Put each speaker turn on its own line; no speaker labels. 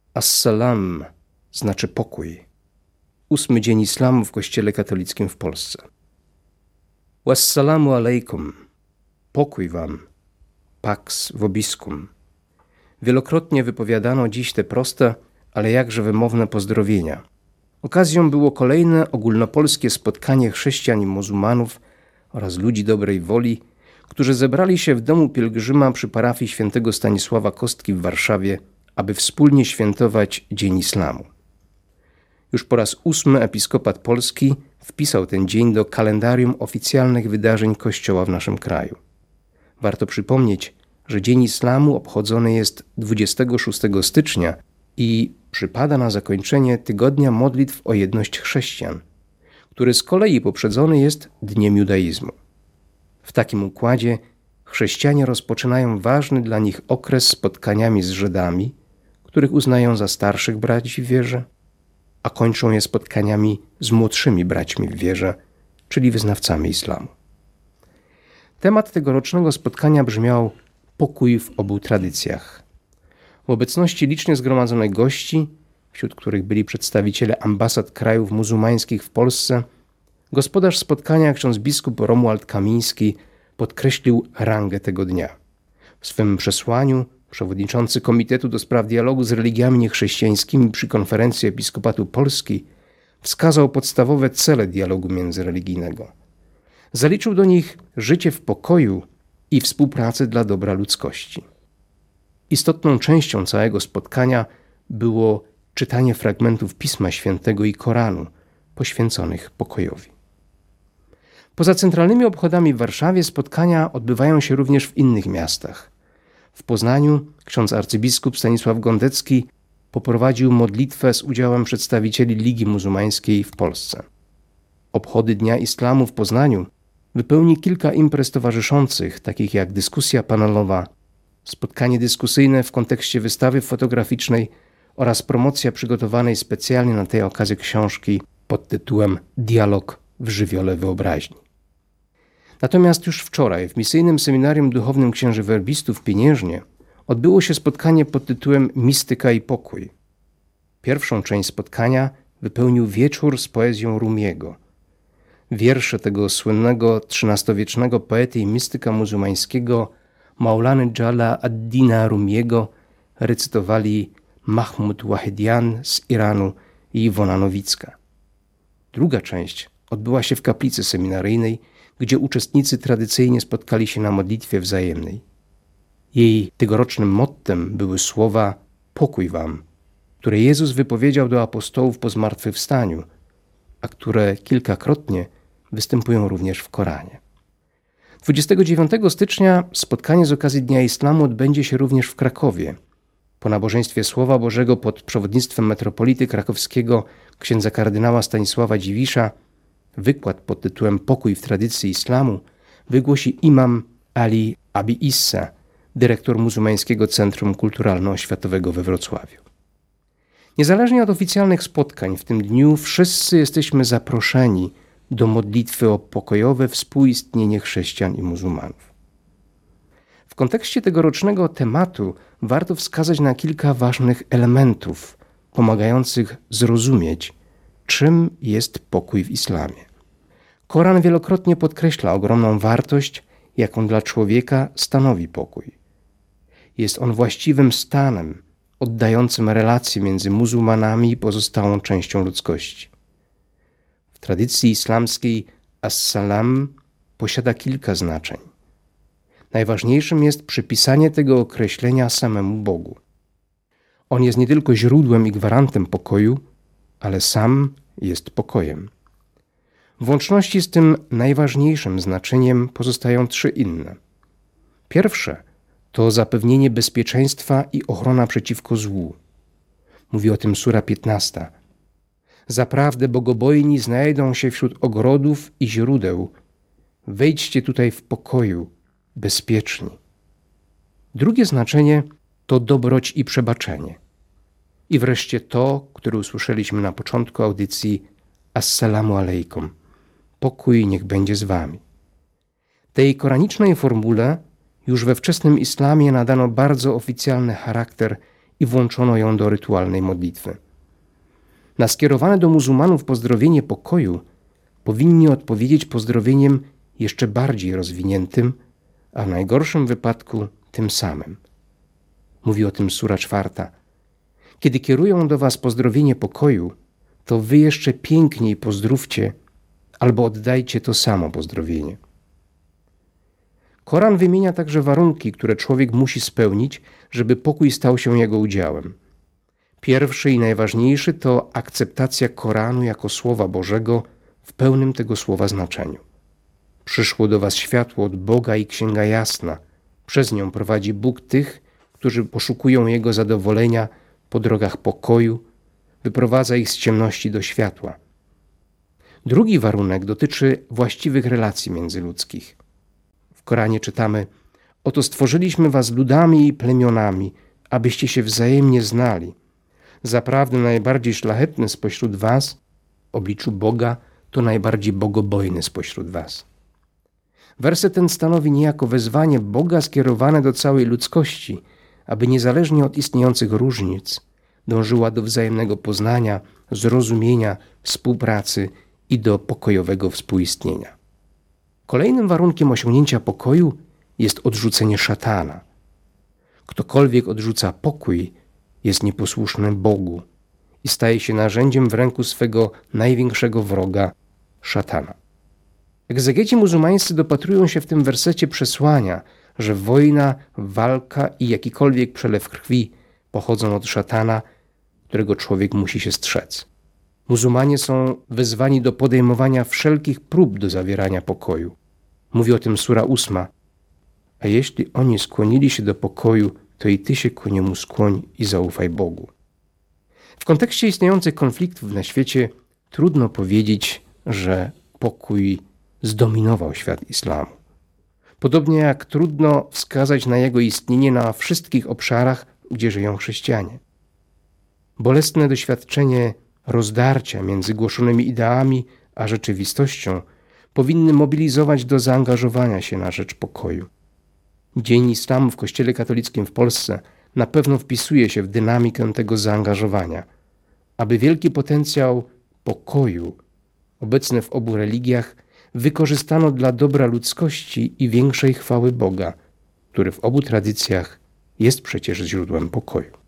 As-salam znaczy pokój. 8. dzień islamu w Kościele katolickim w Polsce. Wassalamu alaikum. Pokój wam. Pax vobiscum. Wielokrotnie wypowiadano dziś te proste, ale jakże wymowne pozdrowienia. Okazją było kolejne ogólnopolskie spotkanie chrześcijan i muzułmanów oraz ludzi dobrej woli, którzy zebrali się w domu pielgrzyma przy parafii świętego Stanisława Kostki w Warszawie, aby wspólnie świętować Dzień Islamu. Już po raz 8 episkopat polski wpisał ten dzień do kalendarium oficjalnych wydarzeń Kościoła w naszym kraju. Warto przypomnieć, że Dzień Islamu obchodzony jest 26 stycznia i przypada na zakończenie tygodnia modlitw o jedność chrześcijan, który z kolei poprzedzony jest Dniem Judaizmu. W takim układzie chrześcijanie rozpoczynają ważny dla nich okres spotkaniami z Żydami, których uznają za starszych braci w wierze, a kończą je spotkaniami z młodszymi braćmi w wierze, czyli wyznawcami islamu. Temat tegorocznego spotkania brzmiał pokój w obu tradycjach. W obecności licznie zgromadzonych gości, wśród których byli przedstawiciele ambasad krajów muzułmańskich w Polsce, gospodarz spotkania, ksiądz biskup Romuald Kamiński, podkreślił rangę tego dnia. W swym przesłaniu przewodniczący Komitetu do Spraw Dialogu z Religiami Niechrześcijańskimi przy Konferencji Episkopatu Polski wskazał podstawowe cele dialogu międzyreligijnego. Zaliczył do nich życie w pokoju i współpracę dla dobra ludzkości. Istotną częścią całego spotkania było czytanie fragmentów Pisma Świętego i Koranu poświęconych pokojowi. Poza centralnymi obchodami w Warszawie spotkania odbywają się również w innych miastach. W Poznaniu ksiądz arcybiskup Stanisław Gondecki poprowadził modlitwę z udziałem przedstawicieli Ligi Muzułmańskiej w Polsce. Obchody Dnia Islamu w Poznaniu wypełni kilka imprez towarzyszących, takich jak dyskusja panelowa, spotkanie dyskusyjne w kontekście wystawy fotograficznej oraz promocja przygotowanej specjalnie na tę okazję książki pod tytułem Dialog w żywiole wyobraźni. Natomiast już wczoraj w Misyjnym Seminarium Duchownym Księży Werbistów w Pieniężnie odbyło się spotkanie pod tytułem Mistyka i pokój. Pierwszą część spotkania wypełnił wieczór z poezją Rumiego. Wiersze tego słynnego XIII-wiecznego poety i mistyka muzułmańskiego Maulany Jalala ad-Dina Rumiego recytowali Mahmud Wahidian z Iranu i Iwona Nowicka. Druga część odbyła się w kaplicy seminaryjnej, gdzie uczestnicy tradycyjnie spotkali się na modlitwie wzajemnej. Jej tegorocznym mottem były słowa „Pokój wam”, które Jezus wypowiedział do apostołów po zmartwychwstaniu, a które kilkakrotnie występują również w Koranie. 29 stycznia spotkanie z okazji Dnia Islamu odbędzie się również w Krakowie. Po nabożeństwie Słowa Bożego pod przewodnictwem metropolity krakowskiego księdza kardynała Stanisława Dziwisza wykład pod tytułem Pokój w tradycji islamu wygłosi imam Ali Abi Issa, dyrektor Muzułmańskiego Centrum Kulturalno-Oświatowego we Wrocławiu. Niezależnie od oficjalnych spotkań w tym dniu wszyscy jesteśmy zaproszeni do modlitwy o pokojowe współistnienie chrześcijan i muzułmanów. W kontekście tegorocznego tematu warto wskazać na kilka ważnych elementów pomagających zrozumieć, czym jest pokój w islamie. Koran wielokrotnie podkreśla ogromną wartość, jaką dla człowieka stanowi pokój. Jest on właściwym stanem, oddającym relacje między muzułmanami i pozostałą częścią ludzkości. W tradycji islamskiej as-salam posiada kilka znaczeń. Najważniejszym jest przypisanie tego określenia samemu Bogu. On jest nie tylko źródłem i gwarantem pokoju, ale sam jest pokojem. W łączności z tym najważniejszym znaczeniem pozostają trzy inne. Pierwsze to zapewnienie bezpieczeństwa i ochrona przeciwko złu. Mówi o tym sura 15. Zaprawdę bogobojni znajdą się wśród ogrodów i źródeł. Wejdźcie tutaj w pokoju, bezpieczni. Drugie znaczenie to dobroć i przebaczenie. I wreszcie to, które usłyszeliśmy na początku audycji, Assalamu alaikum. Pokój niech będzie z wami. Tej koranicznej formule już we wczesnym islamie nadano bardzo oficjalny charakter i włączono ją do rytualnej modlitwy. Na skierowane do muzułmanów pozdrowienie pokoju powinni odpowiedzieć pozdrowieniem jeszcze bardziej rozwiniętym, a w najgorszym wypadku tym samym. Mówi o tym sura 4. Kiedy kierują do was pozdrowienie pokoju, to wy jeszcze piękniej pozdrówcie albo oddajcie to samo pozdrowienie. Koran wymienia także warunki, które człowiek musi spełnić, żeby pokój stał się jego udziałem. Pierwszy i najważniejszy to akceptacja Koranu jako Słowa Bożego w pełnym tego słowa znaczeniu. Przyszło do was światło od Boga i księga jasna. Przez nią prowadzi Bóg tych, którzy poszukują Jego zadowolenia po drogach pokoju, wyprowadza ich z ciemności do światła. Drugi warunek dotyczy właściwych relacji międzyludzkich. W Koranie czytamy: oto stworzyliśmy was ludami i plemionami, abyście się wzajemnie znali. Zaprawdę najbardziej szlachetny spośród was, w obliczu Boga, to najbardziej bogobojny spośród was. Werset ten stanowi niejako wezwanie Boga skierowane do całej ludzkości, aby niezależnie od istniejących różnic dążyła do wzajemnego poznania, zrozumienia, współpracy i do pokojowego współistnienia. Kolejnym warunkiem osiągnięcia pokoju jest odrzucenie szatana. Ktokolwiek odrzuca pokój, jest nieposłuszny Bogu i staje się narzędziem w ręku swego największego wroga, szatana. Egzegeci muzułmańscy dopatrują się w tym wersecie przesłania, że wojna, walka i jakikolwiek przelew krwi pochodzą od szatana, którego człowiek musi się strzec. Muzułmanie są wezwani do podejmowania wszelkich prób do zawierania pokoju. Mówi o tym sura 8. A jeśli oni skłonili się do pokoju, to i ty się ku niemu skłoń i zaufaj Bogu. W kontekście istniejących konfliktów na świecie trudno powiedzieć, że pokój zdominował świat islamu. Podobnie jak trudno wskazać na jego istnienie na wszystkich obszarach, gdzie żyją chrześcijanie. Bolesne doświadczenie rozdarcia między głoszonymi ideami a rzeczywistością powinny mobilizować do zaangażowania się na rzecz pokoju. Dzień Islamu w Kościele katolickim w Polsce na pewno wpisuje się w dynamikę tego zaangażowania, aby wielki potencjał pokoju obecny w obu religiach wykorzystano dla dobra ludzkości i większej chwały Boga, który w obu tradycjach jest przecież źródłem pokoju.